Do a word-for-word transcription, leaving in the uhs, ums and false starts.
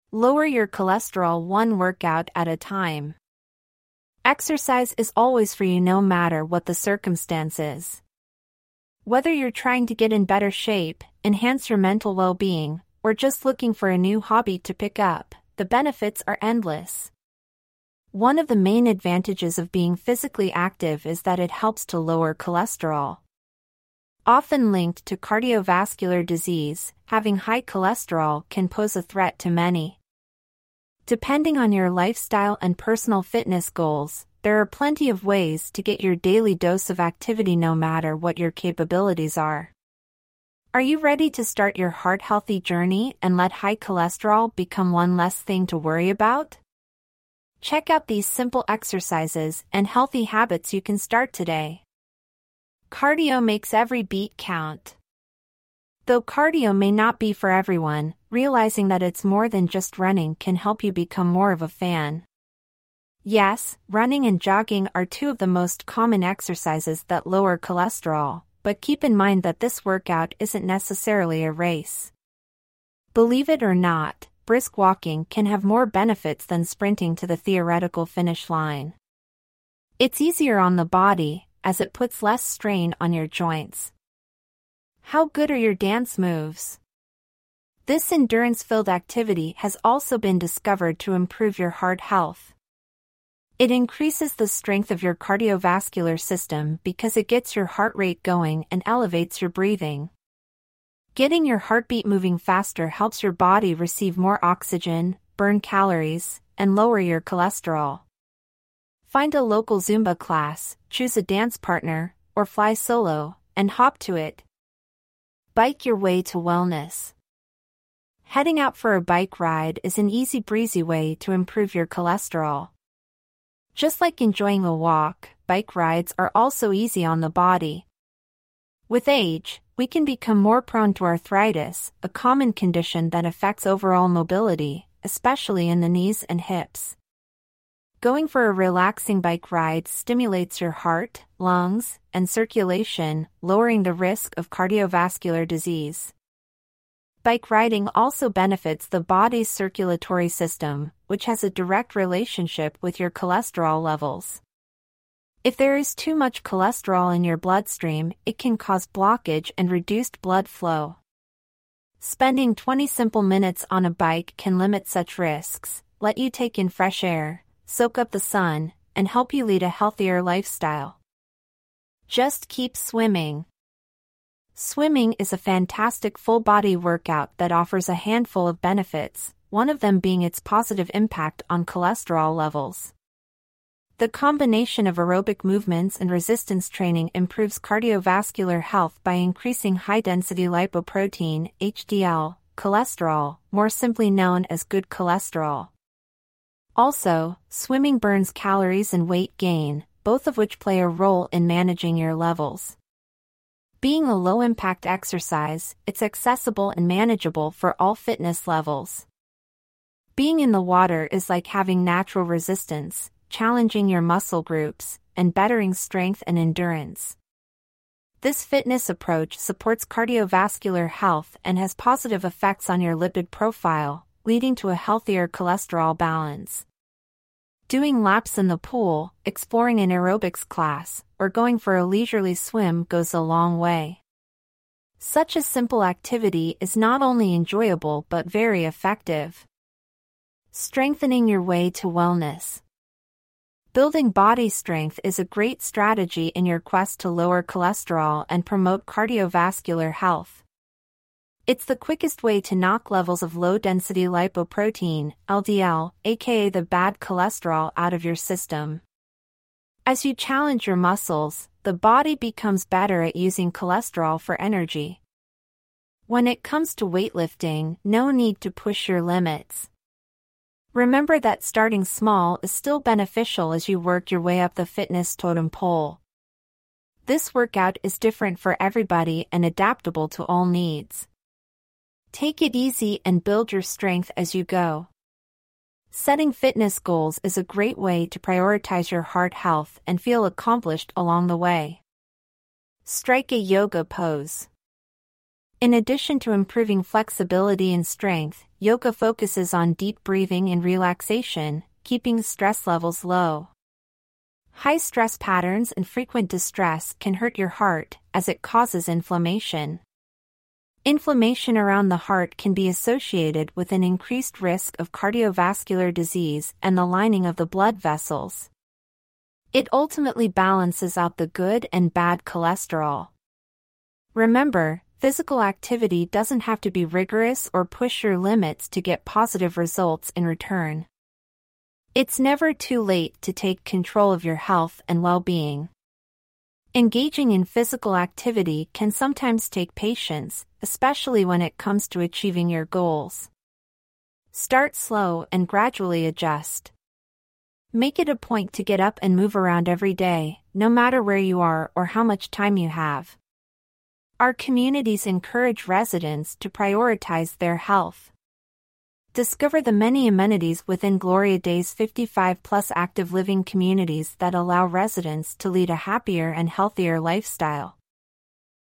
Lower your cholesterol one workout at a time. Exercise is always for you no matter what the circumstances. Whether you're trying to get in better shape, enhance your mental well-being, or just looking for a new hobby to pick up, the benefits are endless. One of the main advantages of being physically active is that it helps to lower cholesterol. Often linked to cardiovascular disease, having high cholesterol can pose a threat to many. Depending on your lifestyle and personal fitness goals, there are plenty of ways to get your daily dose of activity no matter what your capabilities are. Are you ready to start your heart-healthy journey and let high cholesterol become one less thing to worry about? Check out these simple exercises and healthy habits you can start today. Cardio makes every beat count. Though cardio may not be for everyone, realizing that it's more than just running can help you become more of a fan. Yes, running and jogging are two of the most common exercises that lower cholesterol, but keep in mind that this workout isn't necessarily a race. Believe it or not, brisk walking can have more benefits than sprinting to the theoretical finish line. It's easier on the body, as it puts less strain on your joints. How good are your dance moves? This endurance-filled activity has also been discovered to improve your heart health. It increases the strength of your cardiovascular system because it gets your heart rate going and elevates your breathing. Getting your heartbeat moving faster helps your body receive more oxygen, burn calories, and lower your cholesterol. Find a local Zumba class, choose a dance partner, or fly solo, and hop to it. Bike your way to wellness. Heading out for a bike ride is an easy breezy way to improve your cholesterol. Just like enjoying a walk, bike rides are also easy on the body. With age, we can become more prone to arthritis, a common condition that affects overall mobility, especially in the knees and hips. Going for a relaxing bike ride stimulates your heart, lungs, and circulation, lowering the risk of cardiovascular disease. Bike riding also benefits the body's circulatory system, which has a direct relationship with your cholesterol levels. If there is too much cholesterol in your bloodstream, it can cause blockage and reduced blood flow. Spending twenty simple minutes on a bike can limit such risks, let you take in fresh air, soak up the sun, and help you lead a healthier lifestyle. Just keep swimming. Swimming is a fantastic full-body workout that offers a handful of benefits, one of them being its positive impact on cholesterol levels. The combination of aerobic movements and resistance training improves cardiovascular health by increasing high-density lipoprotein, H D L, cholesterol, more simply known as good cholesterol. Also, swimming burns calories and weight gain, both of which play a role in managing your levels. Being a low-impact exercise, it's accessible and manageable for all fitness levels. Being in the water is like having natural resistance, challenging your muscle groups, and bettering strength and endurance. This fitness approach supports cardiovascular health and has positive effects on your lipid profile, leading to a healthier cholesterol balance. Doing laps in the pool, exploring an aerobics class, or going for a leisurely swim goes a long way. Such a simple activity is not only enjoyable but very effective. Strengthening your way to wellness. Building body strength is a great strategy in your quest to lower cholesterol and promote cardiovascular health. It's the quickest way to knock levels of low-density lipoprotein, L D L, aka the bad cholesterol, out of your system. As you challenge your muscles, the body becomes better at using cholesterol for energy. When it comes to weightlifting, no need to push your limits. Remember that starting small is still beneficial as you work your way up the fitness totem pole. This workout is different for everybody and adaptable to all needs. Take it easy and build your strength as you go. Setting fitness goals is a great way to prioritize your heart health and feel accomplished along the way. Strike a yoga pose. In addition to improving flexibility and strength, yoga focuses on deep breathing and relaxation, keeping stress levels low. High stress patterns and frequent distress can hurt your heart, as it causes inflammation. Inflammation around the heart can be associated with an increased risk of cardiovascular disease and the lining of the blood vessels. It ultimately balances out the good and bad cholesterol. Remember, physical activity doesn't have to be rigorous or push your limits to get positive results in return. It's never too late to take control of your health and well-being. Engaging in physical activity can sometimes take patience, especially when it comes to achieving your goals. Start slow and gradually adjust. Make it a point to get up and move around every day, no matter where you are or how much time you have. Our communities encourage residents to prioritize their health. Discover the many amenities within Gloria Day's fifty-five plus active living communities that allow residents to lead a happier and healthier lifestyle.